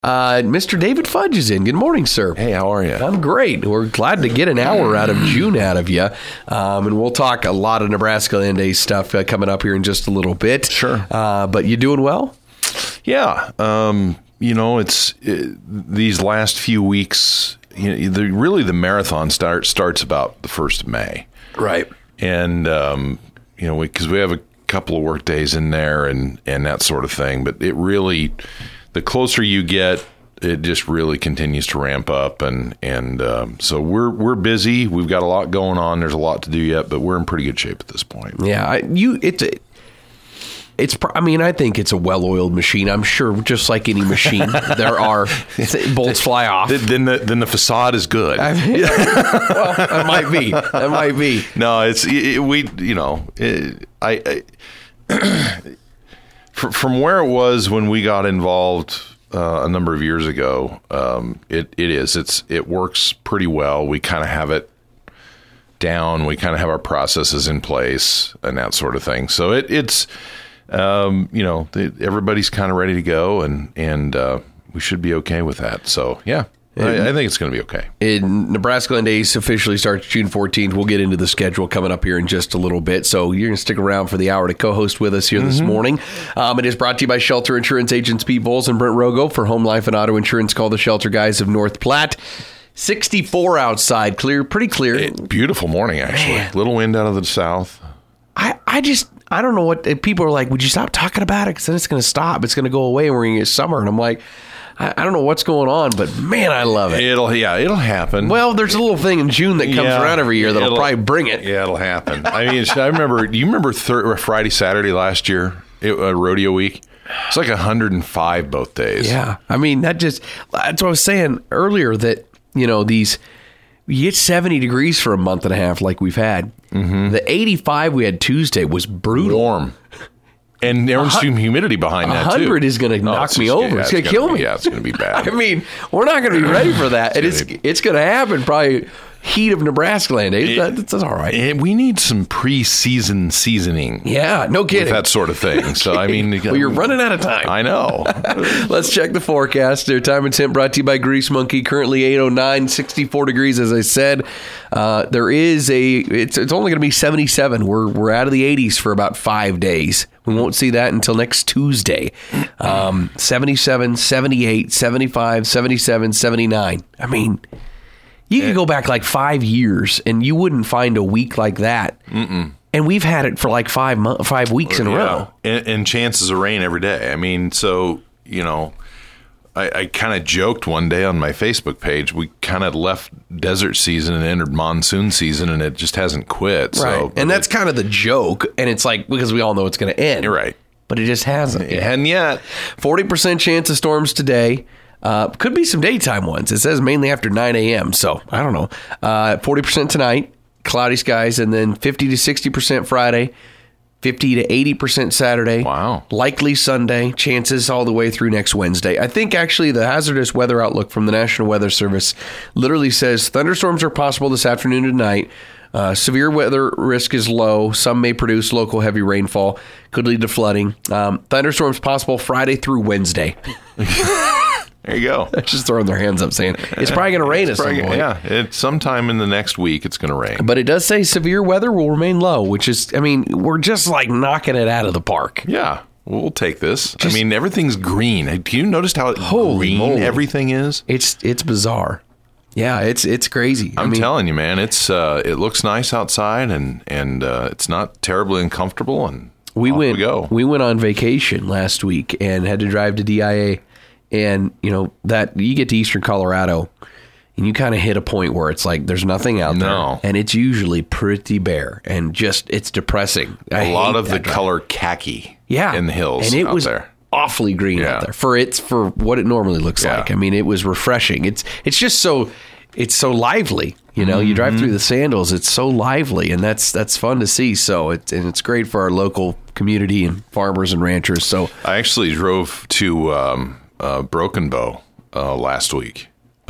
Mr. David Fudge is in. Good morning, sir. Hey, how are you? I'm great. We're glad to get an hour out of June out of you. And we'll talk a lot of Nebraska Land Day stuff coming up here in just a little bit. Sure. But you doing well? Yeah. These last few weeks, really the marathon starts about the 1st of May. Right. And, because we have a couple of work days in there and that sort of thing. But it really, the closer you get, it just really continues to ramp up. And so we're busy. We've got a lot going on. There's a lot to do yet, but we're in pretty good shape at this point. Yeah. I think it's a well-oiled machine. I'm sure, just like any machine, there are bolts fly off. Then the facade is good. Well, that might be. No, from where it was when we got involved a number of years ago, it works pretty well. We kind of have it down. We kind of have our processes in place and that sort of thing. So it's. Everybody's kind of ready to go, and we should be okay with that. So, yeah, I think it's going to be okay. Nebraska Land Days officially starts June 14th. We'll get into the schedule coming up here in just a little bit. So you're going to stick around for the hour to co-host with us here this morning. It is brought to you by Shelter Insurance Agents Pete Bowles and Brent Rogo. For home, life, and auto insurance, call the Shelter guys of North Platte. 64 outside, pretty clear. Beautiful morning, actually. Man. Little wind out of the south. I don't know what people are like. Would you stop talking about it? Because then it's going to stop. It's going to go away and we're going to get summer. And I'm like, I don't know what's going on, but man, I love it. It'll happen. Well, there's a little thing in June that comes around every year that'll probably bring it. Yeah, it'll happen. I mean, do you remember Friday, Saturday last year, rodeo week? It's like 105 both days. Yeah. I mean, that's what I was saying earlier that, you get 70 degrees for a month and a half like we've had. Mm-hmm. The 85 we had Tuesday was brutal. Warm. And there's some humidity behind that, too. 100 is going to knock me over. It's going to kill me. Yeah, it's going to be bad. I mean, we're not going to be ready for that. It's going to happen probably heat of Nebraska Land Day. That's all right. And we need some pre-season seasoning. Yeah, no kidding. That sort of thing. So, I mean... Well, you're running out of time. I know. Let's check the forecast. Their time and temp brought to you by Grease Monkey. Currently 8:09, 64 degrees, as I said. It's only going to be 77. We're out of the 80s for about 5 days. We won't see that until next Tuesday. 77, 78, 75, 77, 79. I mean... You could go back like 5 years and you wouldn't find a week like that. Mm-mm. And we've had it for like 5 weeks in a row. And chances of rain every day. I mean, so, I kind of joked one day on my Facebook page, we kind of left desert season and entered monsoon season and it just hasn't quit. Right. So, and that's kind of the joke. And it's like, because we all know it's going to end. You're right. But it just hasn't. It hadn't yet. 40% chance of storms today. Could be some daytime ones. It says mainly after 9 a.m. So I don't know. 40% tonight, cloudy skies, and then 50 to 60% Friday, 50 to 80% Saturday. Wow. Likely Sunday. Chances all the way through next Wednesday. I think actually the hazardous weather outlook from the National Weather Service literally says thunderstorms are possible this afternoon and tonight. Severe weather risk is low. Some may produce local heavy rainfall. Could lead to flooding. Thunderstorms possible Friday through Wednesday. There you go. They're just throwing their hands up saying, it's probably going to rain at some point. Yeah, sometime in the next week it's going to rain. But it does say severe weather will remain low, which is, we're just like knocking it out of the park. Yeah, we'll take this. Everything's green. Do you notice how green everything is? It's bizarre. Yeah, it's crazy. I'm telling you, man, it looks nice outside and it's not terribly uncomfortable. And we went on vacation last week and had to drive to DIA. And, that you get to eastern Colorado and you kind of hit a point where it's like there's nothing out there. And it's usually pretty bare and it's depressing. A lot of the color khaki in the hills. And it was awfully green out there for what it normally looks like. I mean, it was refreshing. It's just so lively. You drive through the Sandals, it's so lively, and that's fun to see. So it's great for our local community and farmers and ranchers. So I actually drove to Broken Bow last week,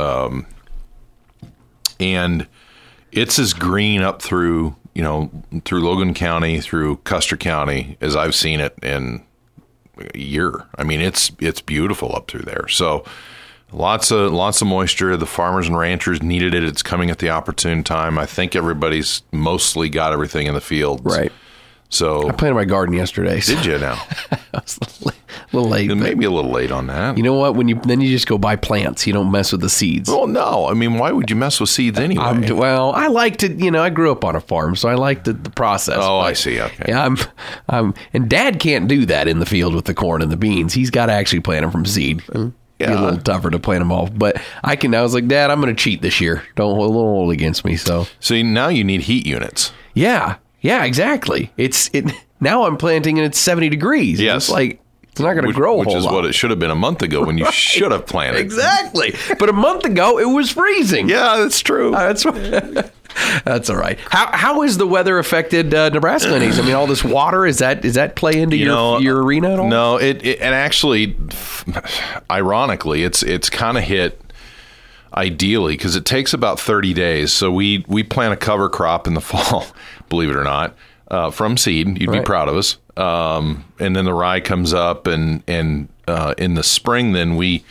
and it's as green up through Logan County, through Custer County as I've seen it in a year. I mean, it's beautiful up through there. So Lots of moisture. The farmers and ranchers needed it. It's coming at the opportune time. I think everybody's mostly got everything in the fields. Right. So I planted my garden yesterday. So did you now? I was a little late. Maybe a little late on that. You know what? Then you just go buy plants. You don't mess with the seeds. Well, no. I mean, why would you mess with seeds anyway? I like to. I grew up on a farm, so I like the process. Oh, I see. Okay. Yeah, and Dad can't do that in the field with the corn and the beans. He's got to actually plant them from seed. Be a little tougher to plant them all, but I was like, Dad, I'm going to cheat this year. Don't hold against me. So now you need heat units. Yeah, exactly. Now I'm planting and it's 70 degrees. Yes. It's like, it's not going to grow a whole lot. Which is what it should have been a month ago when you should have planted. Exactly. But a month ago, it was freezing. Yeah, that's true. That's all right. How has the weather affected Nebraska? I mean, all this water, is that play into your arena at all? No, and actually, ironically, it's kind of hit ideally because it takes about 30 days. So we plant a cover crop in the fall, believe it or not, from seed. You'd be proud of us. And then the rye comes up, and in the spring, then we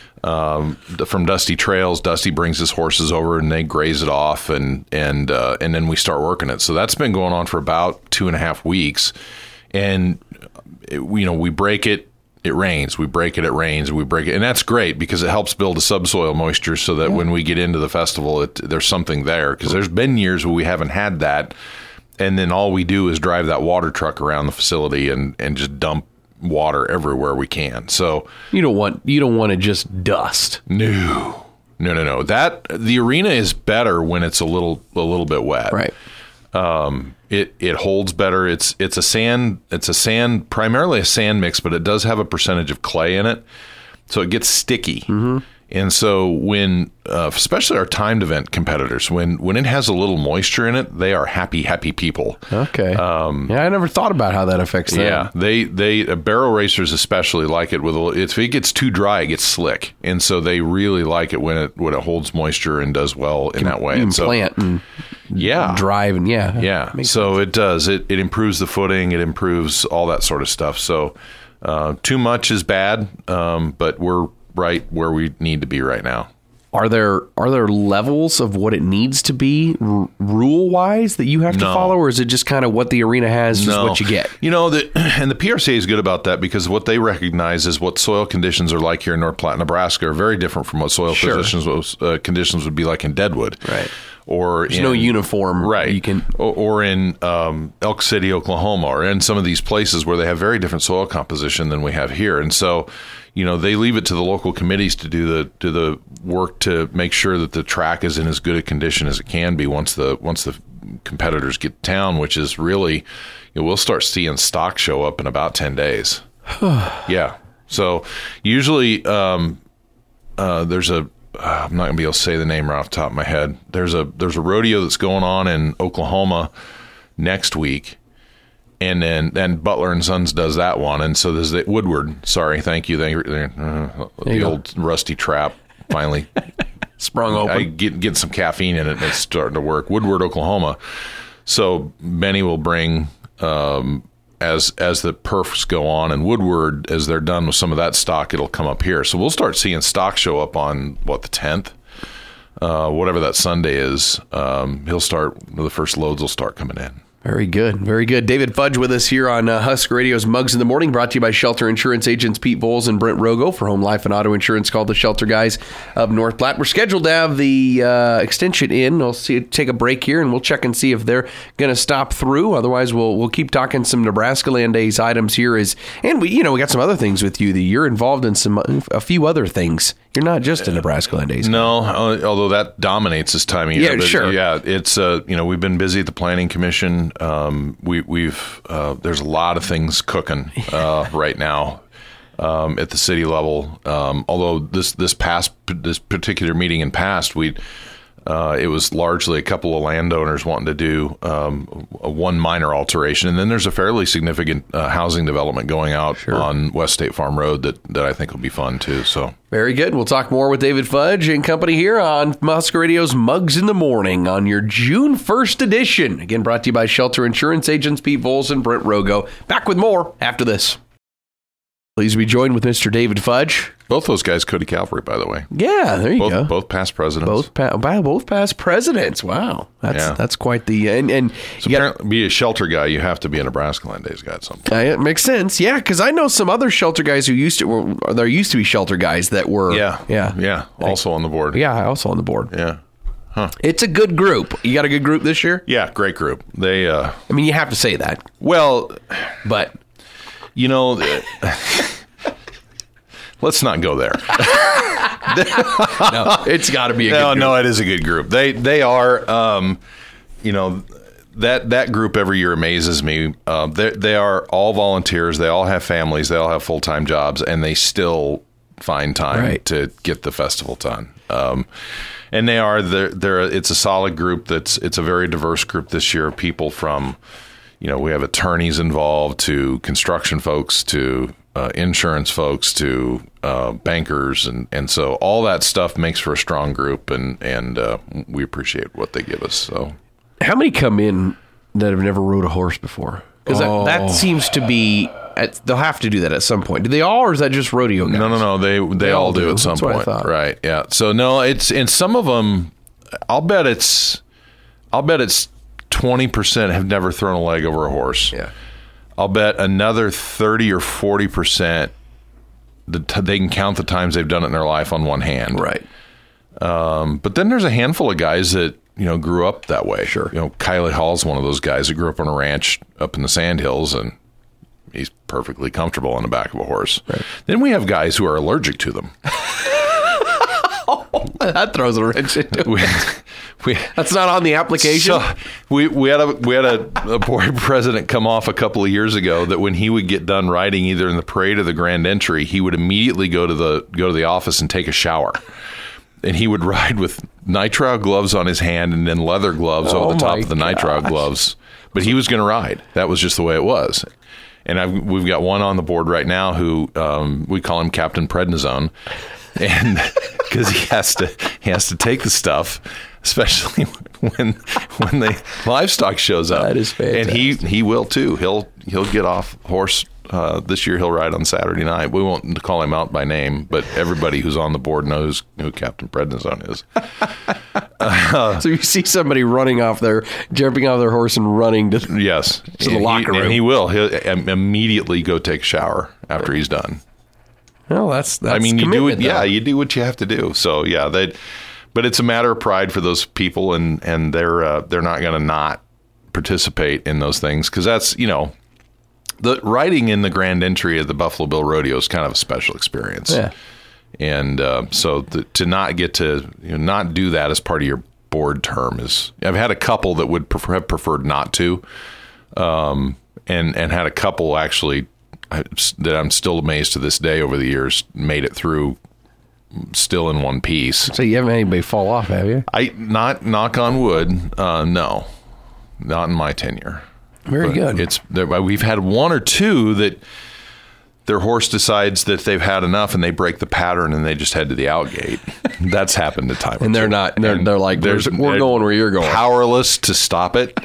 from Dusty Trails, Dusty brings his horses over and they graze it off, and then we start working it. So that's been going on for about 2.5 weeks, and we break it. It rains. We break it. It rains. We break it, and that's great because it helps build a subsoil moisture so that when we get into the festival, there's something there. Because there's been years where we haven't had that, and then all we do is drive that water truck around the facility and just dump water everywhere we can. So you don't want to just dust. No. That the arena is better when it's a little bit wet. Right. It holds better. It's a sand, primarily a sand mix, but it does have a percentage of clay in it, so it gets sticky. Mm-hmm. And so when, especially our timed event competitors, when it has a little moisture in it, they are happy people. Okay. I never thought about how that affects them. Yeah, they barrel racers especially like it if it gets too dry, it gets slick, and so they really like it when it holds moisture and does well in that way. You can plant and drive and So it does. It improves the footing. It improves all that sort of stuff. So too much is bad, but we're right where we need to be right now. Are there levels of what it needs to be rule wise that you have to follow, or is it just kind of what the arena has is what you get? And the PRCA is good about that because what they recognize is what soil conditions are like here in North Platte, Nebraska, are very different from what soil conditions would be like in Deadwood, right? Or there's no uniform, right? You can or in Elk City, Oklahoma, or in some of these places where they have very different soil composition than we have here, and so. They leave it to the local committees to do the work to make sure that the track is in as good a condition as it can be once the competitors get to town, which is really, we'll start seeing stock show up in about 10 days. Yeah. So usually there's I'm not going to be able to say the name right off the top of my head. There's a rodeo that's going on in Oklahoma next week. And then Butler and Sons does that one, and so there's the Woodward. Sorry, thank you. The old rusty trap finally sprung open. I get some caffeine in it, and it's starting to work. Woodward, Oklahoma. So Benny will bring as the perfs go on, and Woodward, as they're done with some of that stock, it'll come up here. So we'll start seeing stock show up on the 10th, whatever that Sunday is. The first loads will start coming in. Very good. Very good. David Fudge with us here on Husker Radio's Mugs in the Morning, brought to you by Shelter Insurance agents Pete Voles and Brent Rogo. For home life and auto insurance, call the Shelter guys of North Platte. We're scheduled to have the extension in. We'll take a break here, and we'll check and see if they're going to stop through. Otherwise, we'll keep talking some Nebraska Land Days items here. And we got some other things with you. That you're involved in a few other things. You're not just a Nebraska Land Days. No, although that dominates this time of year. Yeah, sure. Yeah, it's we've been busy at the Planning Commission. We've there's a lot of things cooking right now at the city level. Although this particular meeting in past, it was largely a couple of landowners wanting to do one minor alteration, and then there's a fairly significant housing development going out on West State Farm Road that I think will be fun too. So very good. We'll talk more with David Fudge and company here on Husker Radio's Mugs in the Morning on your June 1st edition. Again, brought to you by Shelter Insurance agents Pete Voles and Brent Rogo. Back with more after this. Please be joined with Mr. David Fudge. Both those guys, Cody Cavalry, by the way. Yeah, there you go. Both past presidents. Both past presidents. Wow, that's quite the and so you got to be a shelter guy. You have to be a Nebraska Land Days guy at some point. It makes sense. Yeah, because I know some other shelter guys there used to be shelter guys that were also on the board. Yeah, also on the board. Yeah. Huh. It's a good group. You got a good group this year? Yeah, great group. They I mean, you have to say that. Well, but you know, let's not go there. No, it's got to be a good group. No, it is a good group. They are, you know, that group every year amazes me. They are all volunteers. They all have families. They all have full-time jobs, and they still find time to get the festival done. And it's a solid group. It's a very diverse group this year of people from, you know, we have attorneys involved to construction folks to insurance folks to bankers, and so all that stuff makes for a strong group, and we appreciate what they give us. So, how many come in that have never rode a horse before? Because that seems to be they'll have to do that at some point. Do they all, or is that just rodeo guys? No. They all do at some point. Right? Yeah. So no, it's in some of them. I'll bet it's 20% have never thrown a leg over a horse. Yeah. I'll bet another 30 or 40% they can count the times they've done it in their life on one hand. Right. But then there's a handful of guys that, you know, grew up that way. Sure. You know, Kylie Hall's one of those guys that grew up on a ranch up in the Sandhills, and he's perfectly comfortable on the back of a horse. Right. Then we have guys who are allergic to them. That throws a wrench into it. That's not on the application. So we had a board president come off a couple of years ago that when he would get done riding either in the parade or the grand entry, he would immediately go to the office and take a shower. And he would ride with nitrile gloves on his hand and then leather gloves over the top of the nitrile gloves. But he was going to ride. That was just the way it was. And we've got one on the board right now who we call him Captain Prednisone. And because he has to take the stuff, especially when the livestock shows up. That is fantastic. And he will too. He'll get off horse. This year he'll ride on Saturday night. We won't call him out by name, but everybody who's on the board knows who Captain Prednisone is. So you see somebody running off jumping off their horse and running to the locker room. And he'll immediately go take a shower after he's done. Well, that's I mean, you do it. Yeah, you do what you have to do. So yeah, but it's a matter of pride for those people, and they're not going to not participate in those things, because that's, you know, the riding in the grand entry of the Buffalo Bill Rodeo is kind of a special experience. Yeah. And so to not get to, you know, not do that as part of your board term is. I've had a couple that would have preferred not to, and had a couple actually that I'm still amazed to this day over the years made it through still in one piece. So you haven't had anybody fall off, have you? Not knock on wood. No, not in my tenure. Very good. We've had one or two that their horse decides that they've had enough and they break the pattern and they just head to the outgate. That's happened a time. And they're not. They're like, we're going where you're going. Powerless to stop it.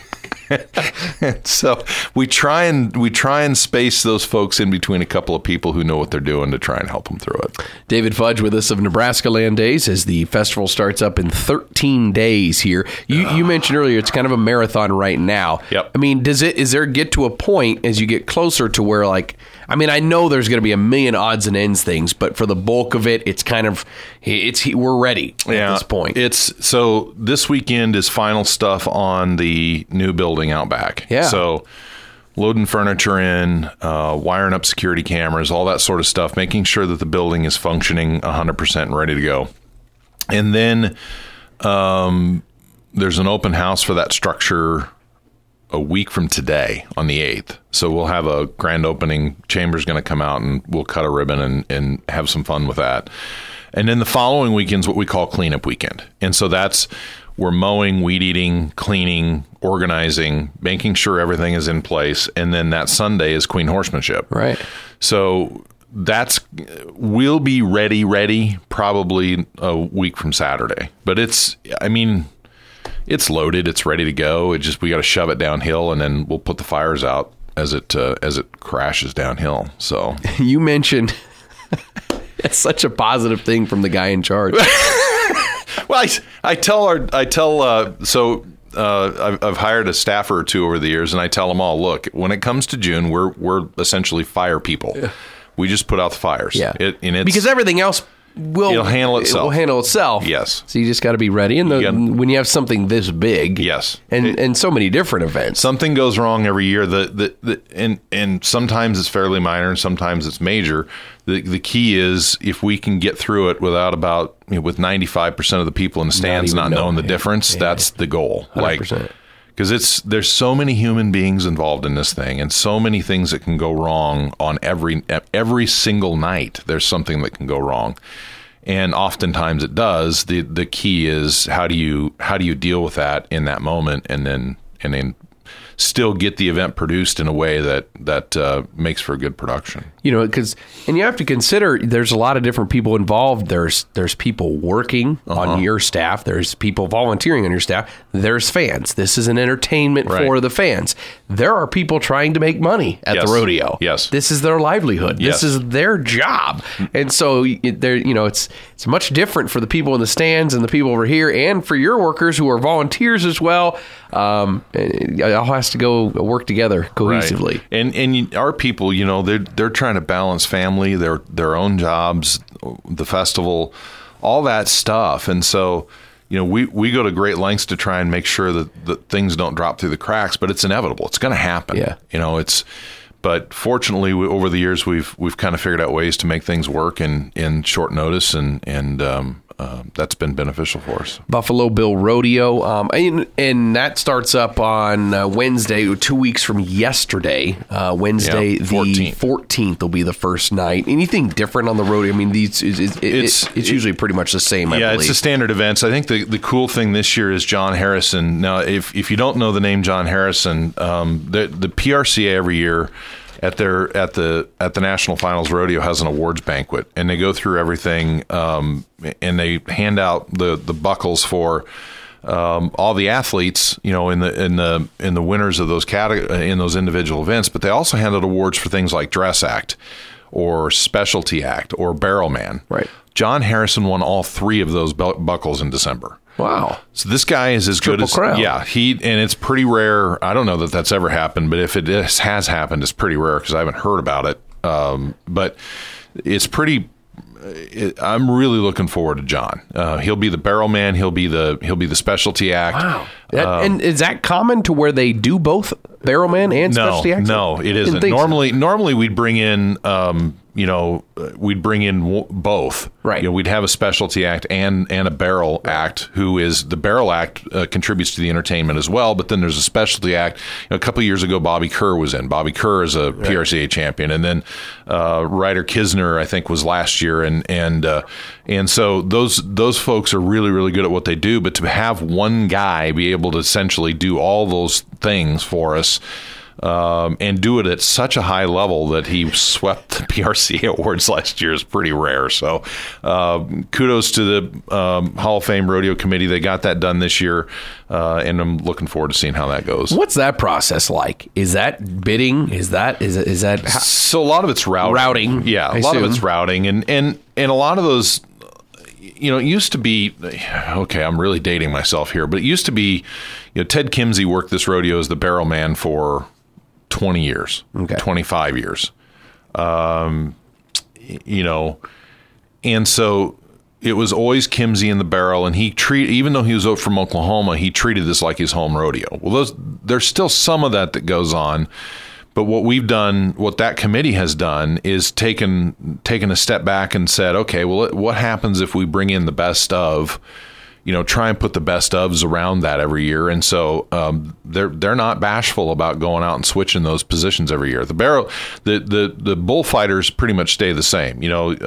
So we try and space those folks in between a couple of people who know what they're doing to try and help them through it. David Fudge with us of Nebraska Land Days as the festival starts up in 13 days here. You mentioned earlier it's kind of a marathon right now. Yep. I mean, is there get to a point as you get closer to where, like, I mean, I know there's going to be a million odds and ends things, but for the bulk of it, it's kind of we're ready at this point. So this weekend is final stuff on the new building out back. Yeah. So loading furniture in, wiring up security cameras, all that sort of stuff, making sure that the building is functioning 100% and ready to go. And then there's an open house for that structure a week from today on the 8th. So we'll have a grand opening. Chamber's going to come out and we'll cut a ribbon and have some fun with that. And then the following weekend's what we call cleanup weekend. And so we're mowing, weed eating, cleaning, organizing, making sure everything is in place. And then that Sunday is Queen Horsemanship. Right. So we'll be ready probably a week from Saturday. But it's loaded. It's ready to go. We got to shove it downhill, and then we'll put the fires out as it crashes downhill. So you mentioned That's such a positive thing from the guy in charge. Well, I've hired a staffer or two over the years, and I tell them all, look, when it comes to June, we're essentially fire people. Yeah. We just put out the fires. Yeah. Because everything else it'll handle itself. It will handle itself. Yes. So you just got to be ready. And when you have something this big, yes, and so many different events, something goes wrong every year. And sometimes it's fairly minor, and sometimes it's major. The key is if we can get through it with 95% of the people in the stands not knowing the difference. That's the goal. 100%. Because there's so many human beings involved in this thing, and so many things that can go wrong on every single night. There's something that can go wrong, and oftentimes it does. The key is how do you deal with that in that moment, and then still get the event produced in a way that makes for a good production. And you have to consider there's a lot of different people involved. There's people working on your staff. There's people volunteering on your staff. There's fans. This is an entertainment for the fans. There are people trying to make money at the rodeo. Yes. This is their livelihood. Yes. This is their job. And so it's much different for the people in the stands and the people over here, and for your workers who are volunteers as well. It all has to go work together cohesively. Right. And our people, they're trying to balance family, their own jobs, the festival, all that stuff. And so, we go to great lengths to try and make sure that things don't drop through the cracks, but it's inevitable. It's going to happen. Yeah. But fortunately, over the years, we've kind of figured out ways to make things work in short notice, and that's been beneficial for us. Buffalo Bill Rodeo, and that starts up on Wednesday, 2 weeks from yesterday. Wednesday, the 14th will be the first night. Anything different on the rodeo? I mean, it's usually pretty much the same. I believe. It's the standard events. I think the cool thing this year is John Harrison. Now, if you don't know the name John Harrison, the PRCA every year at the National Finals Rodeo has an awards banquet, and they go through everything, and they hand out the buckles for all the athletes, in the winners of those in those individual events. But they also hand out awards for things like dress act, or specialty act, or barrel man. Right. John Harrison won all three of those buckles in December. Wow. So this guy is as good as crown. Yeah, and it's pretty rare. I don't know that that's ever happened, but if it has happened, it's pretty rare because I haven't heard about it. But it's pretty. I'm really looking forward to John. He'll be the barrel man. He'll be the specialty act. Wow. And is that common to where they do both barrel man and specialty act? No, it isn't. Normally we'd bring in both. Right. We'd have a specialty act and a barrel act, who is the barrel act contributes to the entertainment as well. But then there's a specialty act. A couple of years ago, Bobby Kerr was in. Bobby Kerr is a PRCA champion, and then Ryder Kisner, I think, was last year, and so those folks are really, really good at what they do. But to have one guy be able to essentially do all those things for us. And do it at such a high level that he swept the PRCA awards last year is pretty rare. So kudos to the Hall of Fame Rodeo Committee. They got that done this year, and I'm looking forward to seeing how that goes. What's that process like? Is that bidding? Is that So a lot of it's routing. Yeah, a lot of it's routing, and a lot of those. It used to be, okay, I'm really dating myself here, but it used to be, Ted Kimsey worked this rodeo as the barrel man for 20 years, 25 years. And so it was always Kimsey in the barrel, and even though he was from Oklahoma, he treated this like his home rodeo. Well, there's still some of that goes on. But what that committee has done is taken a step back and said, okay, well, what happens if we bring in the best of, try and put the best ofs around that every year. And so they're not bashful about going out and switching those positions every year. The bullfighters pretty much stay the same,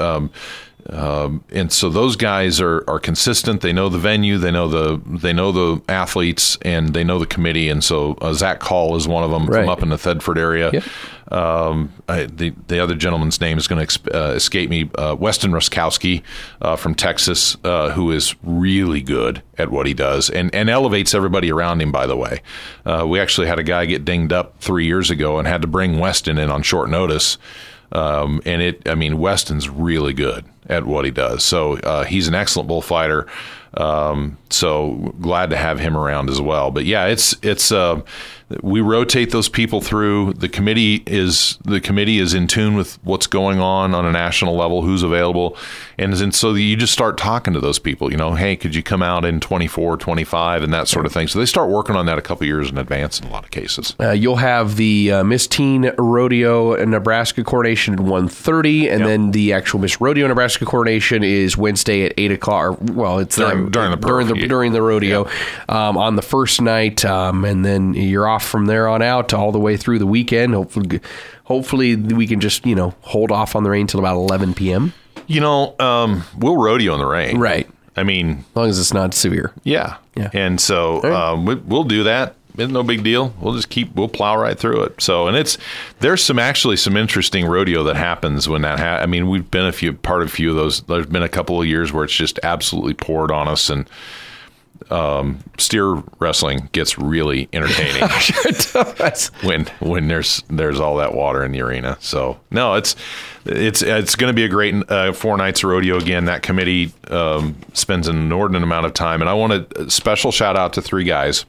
and so those guys are consistent. They know the venue, they know the athletes, and they know the committee. And so Zach Call is one of them from up in the Thedford area. Yep. The other gentleman's name is going to escape me. Weston Ruskowski from Texas, who is really good at what he does and elevates everybody around him. By the way, we actually had a guy get dinged up 3 years ago and had to bring Weston in on short notice. Weston's really good. at what he does. So he's an excellent bullfighter. So glad to have him around as well. But yeah, it's we rotate those people through. The committee is in tune with what's going on a national level, who's available. And so you just start talking to those people, hey, could you come out in 24, 25 and that sort of thing. So they start working on that a couple years in advance in a lot of cases. You'll have the Miss Teen Rodeo in Nebraska coronation at 1:30, and then the actual Miss Rodeo Nebraska coronation is Wednesday at 8 o'clock. Well, it's during the rodeo on the first night, and then you're off from there on out all the way through the weekend. Hopefully we can just hold off on the rain till about 11 p.m. We'll rodeo in the rain, right? I mean, as long as it's not severe. Yeah. And so we'll do that. It's no big deal. We'll plow right through it. So, and there's some interesting rodeo that happens when that I mean, we've been part of a few of those. There's been a couple of years where it's just absolutely poured on us, and steer wrestling gets really entertaining when there's all that water in the arena. So no, it's going to be a great 4 nights of rodeo again. That committee spends an inordinate amount of time, and I want a special shout out to 3 guys.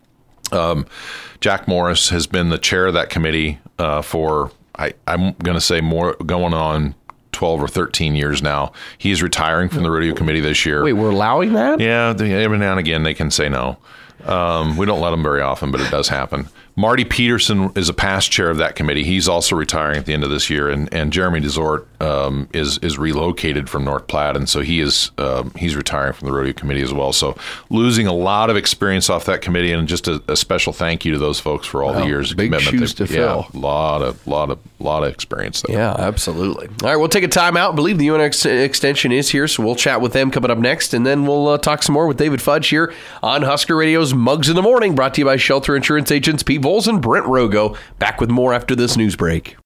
Jack Morris has been the chair of that committee for I'm going to say more going on 12 or 13 years now. He's retiring from the rodeo committee this year. Wait, we're allowing that? Yeah, every now and again they can say no. We don't let them very often, but it does happen. Marty Peterson is a past chair of that committee. He's also retiring at the end of this year, and Jeremy Desort is relocated from North Platte, and so he's retiring from the rodeo committee as well. So losing a lot of experience off that committee, and just a special thank you to those folks for all the years of commitment. Big shoes to fill. A lot of experience there. Yeah, absolutely. All right, we'll take a time out. I believe the UNX extension is here, so we'll chat with them coming up next, and then we'll talk some more with David Fudge here on Husker Radio's Mugs in the Morning, brought to you by Shelter Insurance Agents Pete Vols and Brent Rogo. Back with more after this news break.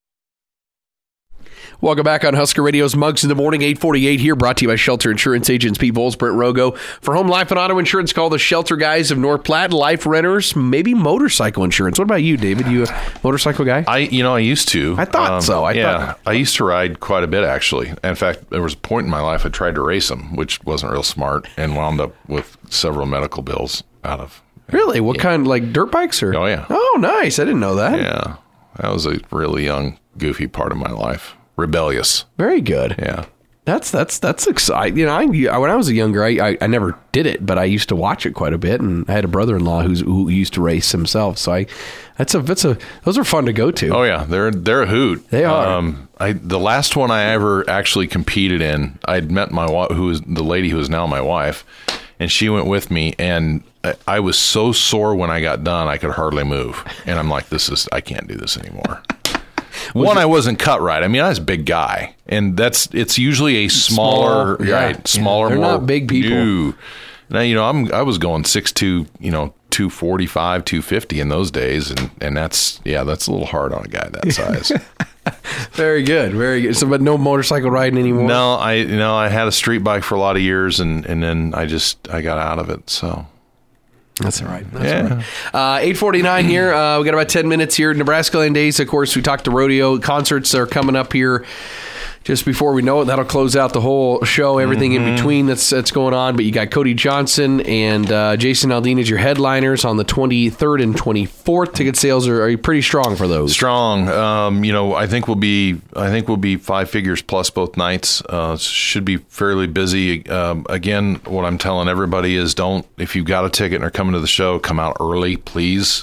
Welcome back on Husker Radio's Mugs in the Morning, 8:48 here, brought to you by Shelter Insurance Agents Pete Vols, Brent Rogo. For home, life, and auto insurance, call the Shelter guys of North Platte. Life renters, maybe motorcycle insurance. What about you, David? You a motorcycle guy? I used to. I thought so. I used to ride quite a bit, actually. In fact, there was a point in my life I tried to race them, which wasn't real smart, and wound up with several medical bills out of. Really? What kind? Like dirt bikes? Or? Oh, yeah. Oh, nice. I didn't know that. Yeah. That was a really young, goofy part of my life. Rebellious. Very good. Yeah. That's exciting. When I was younger, I never did it, but I used to watch it quite a bit, and I had a brother-in-law who used to race himself. So those are fun to go to. Oh yeah, they're a hoot. They are. The last one I ever actually competed in, I'd met my wife, who is the lady who is now my wife, and she went with me, and I was so sore when I got done, I could hardly move, and I'm like, I can't do this anymore. I wasn't cut right. I mean, I was a big guy, and it's usually a smaller, right? Smaller, they're more, not big people. Now, I was going 6'2", 245, 250 in those days, and that's a little hard on a guy that size. Very good, very good. So, but no motorcycle riding anymore. No, I had a street bike for a lot of years, and then I got out of it. So. That's all right. All right. 8:49 here. We got about 10 minutes here. Nebraska Land Days, of course, we talked to rodeo. Concerts are coming up here just before we know it. That'll close out the whole show, everything in between that's going on. But you got Cody Johnson and Jason Aldean as your headliners on the 23rd and 24th. Ticket sales are pretty strong for those. Strong. I think we'll be 5 figures plus both nights. Should be fairly busy. Again, what I'm telling everybody is if you've got a ticket and are coming to the show, come out early, please.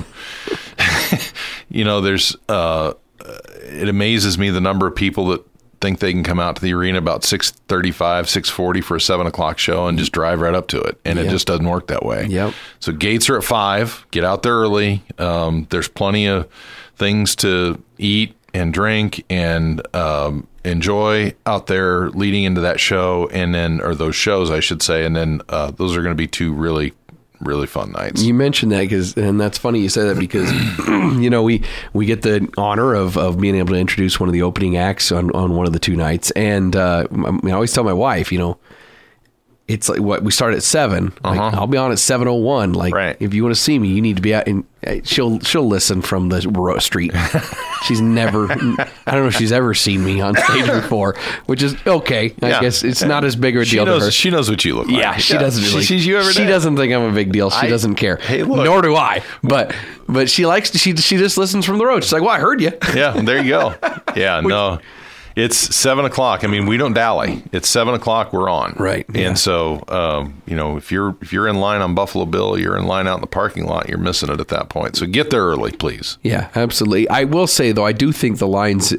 It amazes me the number of people that think they can come out to the arena about 6:35, 6:40 for a 7 o'clock show and just drive right up to it. And it just doesn't work that way. Yep. So gates are at 5. Get out there early. There's plenty of things to eat and drink and enjoy out there leading into that show, or those shows, I should say. And then those are going to be 2 really, really fun nights. You mentioned that and that's funny you say that because, we get the honor of being able to introduce one of the opening acts on one of the 2 nights. And I always tell my wife, it's like what we start at 7. Like, I'll be on at 7:01. Like, Right. if you want to see me, you need to be out. And she'll listen from the street. She's never. I don't know if she's ever seen me on stage before, which is okay. I guess it's not as big of a deal to her. She knows what you look like. Yeah, she doesn't really. She sees you every day. She doesn't think I'm a big deal. She doesn't care. Hey, look. Nor do I. But she likes. She just listens from the road. She's like, "Well, I heard you." Yeah, there you go. Yeah, no. It's 7 o'clock. I mean, we don't dally. It's 7 o'clock. We're on. Right. Yeah. And so, if you're in line on Buffalo Bill, you're in line out in the parking lot. You're missing it at that point. So get there early, please. Yeah, absolutely. I will say though, I do think the lines.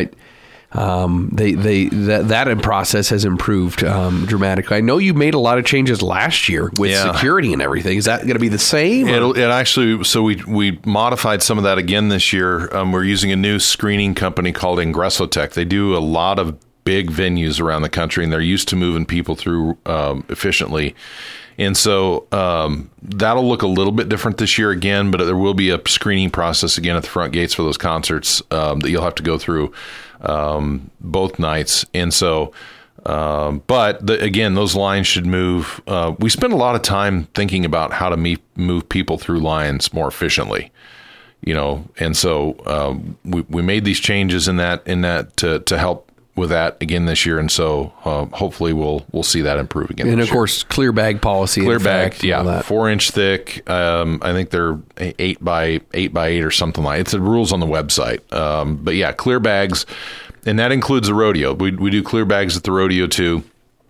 That process has improved dramatically. I know you made a lot of changes last year with security and everything. Is that going to be the same? It actually, so we modified some of that again this year. We're using a new screening company called Ingressotech. They do a lot of big venues around the country, and they're used to moving people through efficiently. And so that'll look a little bit different this year again, but there will be a screening process again at the front gates for those concerts that you'll have to go through both nights. And so, again, those lines should move. We spend a lot of time thinking about how to move people through lines more efficiently, and so we made these changes in that to help with that again this year, and so hopefully we'll see that improve again. And of course, clear bag policy. Clear bag, 4-inch thick. I think they're 8 by 8 or something like. It's the rules on the website. But yeah, clear bags, and that includes the rodeo. We do clear bags at the rodeo too.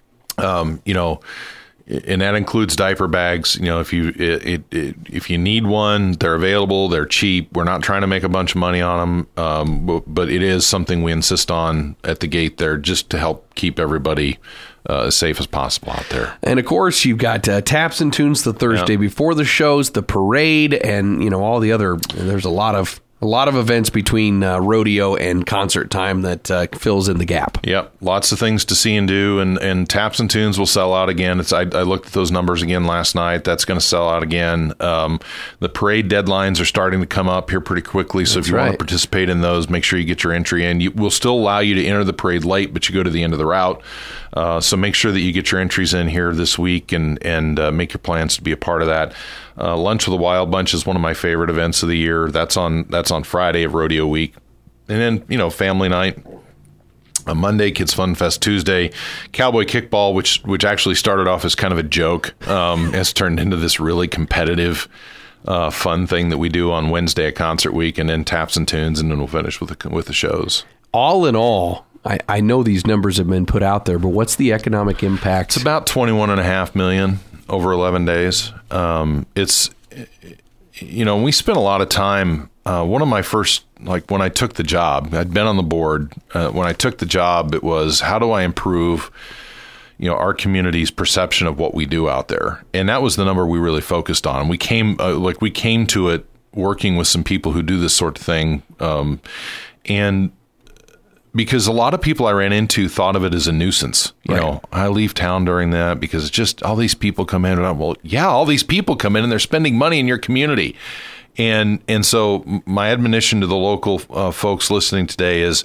And that includes diaper bags. If you need one, they're available. They're cheap. We're not trying to make a bunch of money on them, but it is something we insist on at the gate there, just to help keep everybody as safe as possible out there. And of course, you've got Taps and Tunes the Thursday before the shows, the parade, and all the other. There's a lot of events between rodeo and concert time that fills in the gap. Yep. Lots of things to see and do. And Taps and Tunes will sell out again. I looked at those numbers again last night. That's going to sell out again. The parade deadlines are starting to come up here pretty quickly. So if you want to participate in those, make sure you get your entry in. We'll still allow you to enter the parade late, but you go to the end of the route. So make sure that you get your entries in here this week and make your plans to be a part of that. Lunch with the Wild Bunch is one of my favorite events of the year. That's on Friday of Rodeo Week. And then, family night. Monday, Kids Fun Fest. Tuesday, Cowboy Kickball, which actually started off as kind of a joke, has turned into this really competitive, fun thing that we do on Wednesday at Concert Week, and then Taps and Tunes, and then we'll finish with the shows. All in all, I know these numbers have been put out there, but what's the economic impact? It's about $21.5 million over 11 days. It's, we spent a lot of time. One of my first, when I took the job, I'd been on the board. When I took the job, it was, how do I improve, our community's perception of what we do out there? And that was the number we really focused on. We came to it working with some people who do this sort of thing. And because a lot of people I ran into thought of it as a nuisance. I leave town during that because it's just all these people come in. And all these people come in and they're spending money in your community. And so my admonition to the local folks listening today is,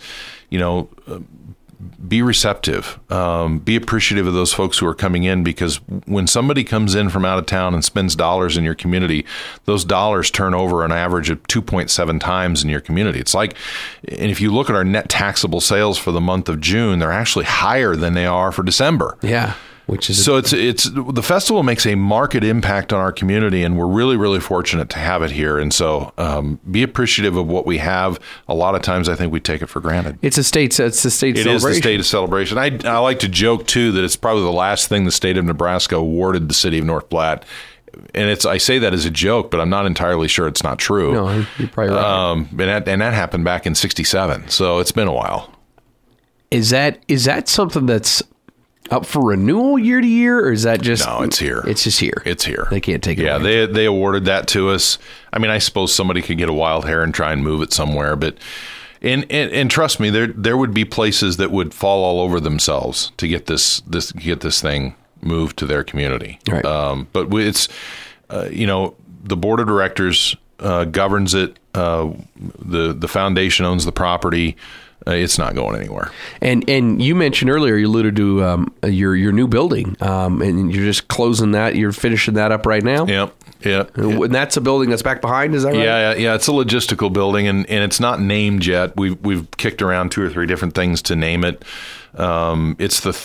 be receptive, be appreciative of those folks who are coming in, because when somebody comes in from out of town and spends dollars in your community, those dollars turn over an average of 2.7 times in your community. It's like, and if you look at our net taxable sales for the month of June, they're actually higher than they are for December. Yeah. So it's the festival makes a marked impact on our community, and we're really, really fortunate to have it here. And so be appreciative of what we have. A lot of times I think we take it for granted. It's a state celebration. It is the state of celebration. I like to joke too that it's probably the last thing the state of Nebraska awarded the city of North Platte. And I say that as a joke, but I'm not entirely sure it's not true. No, you're probably right. And that happened back in '67. So it's been a while. Is that something that's up for renewal year to year, or is that just... No, it's here. It's just here. It's here. They can't take it away. Yeah, they awarded that to us. I mean, I suppose somebody could get a wild hair and try and move it somewhere, but... And trust me, there would be places that would fall all over themselves to get this thing moved to their community. Right. But it's, the board of directors governs it. The foundation owns the property. it's not going anywhere. And you mentioned earlier, you alluded to your new building, and you're just closing that. You're finishing that up right now. Yep. And that's a building that's back behind. Is that right? Yeah. It's a logistical building, and it's not named yet. We've kicked around 2 or 3 different things to name it. It's the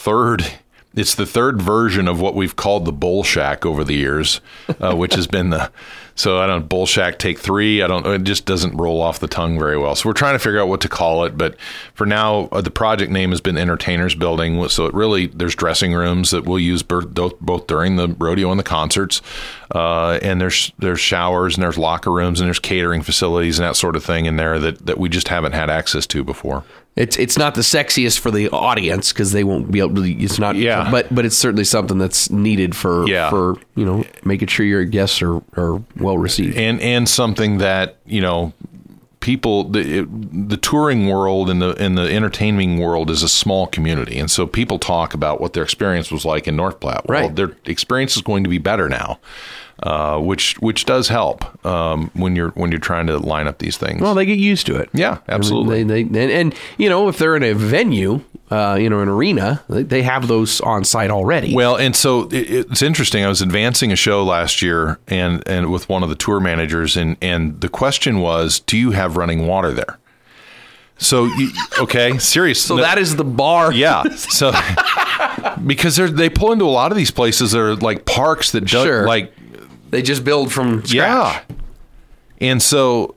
third version of what we've called the Bull Shack over the years, which has been Bull Shack Take 3. It just doesn't roll off the tongue very well. So we're trying to figure out what to call it. But for now, the project name has been Entertainers Building. So there's dressing rooms that we'll use both during the rodeo and the concerts. And there's showers, and there's locker rooms, and there's catering facilities and that sort of thing in there that we just haven't had access to before. It's not the sexiest for the audience because they won't be able to. It's not. Yeah. But it's certainly something that's needed for making sure your guests are well received, and something that people, the touring world and the entertaining world is a small community, and so people talk about what their experience was like in North Platte. Well, right. Their experience is going to be better now. Which does help when you're trying to line up these things. Well, they get used to it. Yeah, absolutely. And if they're in a venue, an arena, they have those on site already. Well, and so it's interesting. I was advancing a show last year and with one of the tour managers, and the question was, do you have running water there? So, serious. So that is the bar. Yeah. So because they pull into a lot of these places that are like parks that don't they just build from scratch. Yeah. And so,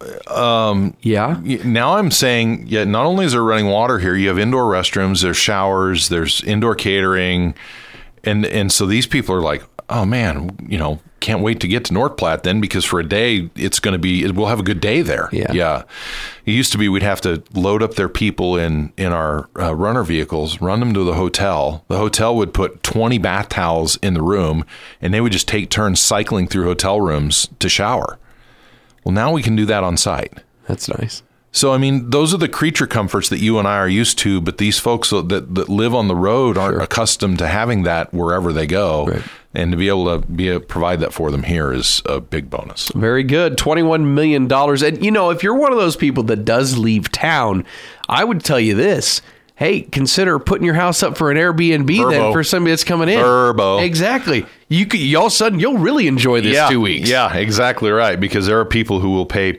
now I'm saying, not only is there running water here, you have indoor restrooms, there's showers, there's indoor catering. And so these people are like, oh man, can't wait to get to North Platte then, because for a day we'll have a good day there. Yeah. It used to be we'd have to load up their people in our runner vehicles, run them to the hotel. The hotel would put 20 bath towels in the room, and they would just take turns cycling through hotel rooms to shower. Well, now we can do that on site. That's nice. So, those are the creature comforts that you and I are used to, but these folks that live on the road aren't accustomed to having that wherever they go. Right. And to be able to provide that for them here is a big bonus. Very good. $21 million. And, if you're one of those people that does leave town, I would tell you this. Hey, consider putting your house up for an Airbnb then for somebody that's coming in. Exactly. You all of a sudden, you'll really enjoy this 2 weeks. Yeah, exactly right. Because there are people who will pay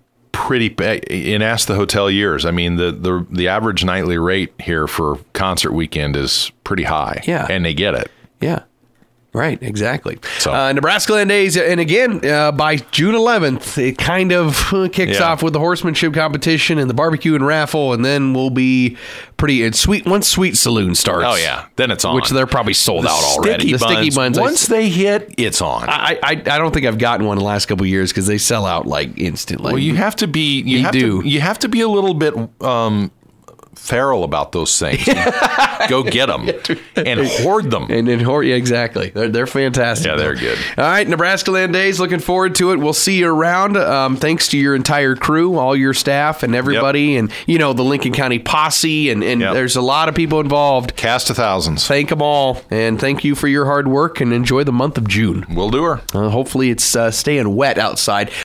and ask the hoteliers. The average nightly rate here for concert weekend is pretty high. Yeah. And they get it. Yeah. Right, exactly. So. Nebraska Land Days, and again, by June 11th, it kind of kicks off with the horsemanship competition and the barbecue and raffle, and then we'll be pretty sweet once Sweet Saloon starts. Oh yeah, then it's on. Which they're probably sold out already. Sticky buns. Once they hit, it's on. I don't think I've gotten one in the last couple of years because they sell out like instantly. Well, you have to be. You have to be a little bit. Feral about those things. Go get them and hoard them. Exactly. They're fantastic. Yeah, they're good. All right, Nebraska Land Days. Looking forward to it. We'll see you around. Thanks to your entire crew, all your staff, and everybody, and the Lincoln County posse, and there's a lot of people involved. Cast of thousands. Thank them all, and thank you for your hard work. And enjoy the month of June. We'll do her. Hopefully, it's staying wet outside.